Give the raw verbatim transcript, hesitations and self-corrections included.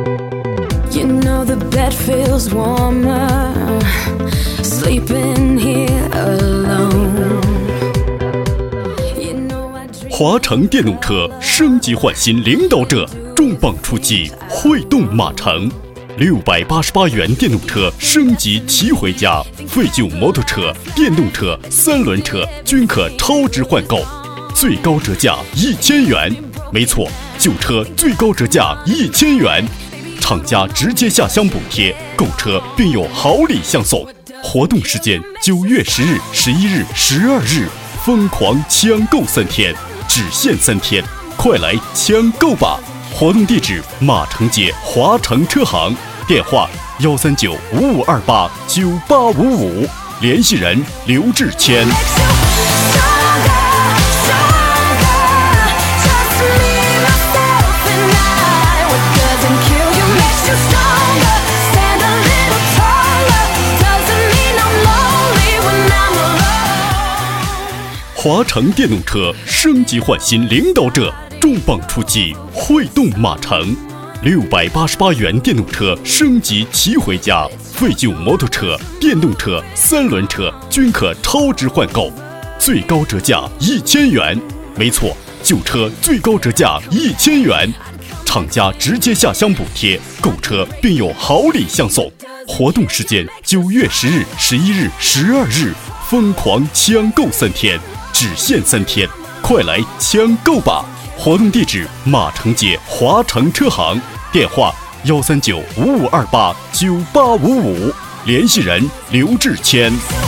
You know the bed feels warmer, sleeping here alone. You know I dream. 华城电动车升级换新领导者，重磅出击，会动马城。六百八十八元电动车升级骑回家，废旧摩托车、电动车、三轮车均可超值换购，最高折价一千元。没错，旧车最高折价一千元，厂家直接下乡补贴，购车并有好礼相送。活动时间九月十日、十一日、十二日，疯狂抢购三天，只限三天，快来抢购吧！活动地址：马城街华城车行，电话幺三九五五二八九八五五，联系人刘志谦。华城电动车升级换新领导者，重磅出击，会动马城。六百八十八元电动车升级骑回家，废旧摩托车、电动车、三轮车均可超值换购，最高折价一千元。没错，旧车最高折价一千元，厂家直接下乡补贴，购车并有好礼相送。活动时间九月十日、十一日、十二日，疯狂抢购三天，只限三天，快来抢购吧！活动地址：马城街华城车行，电话幺三九五五二八九八五五，联系人刘志谦。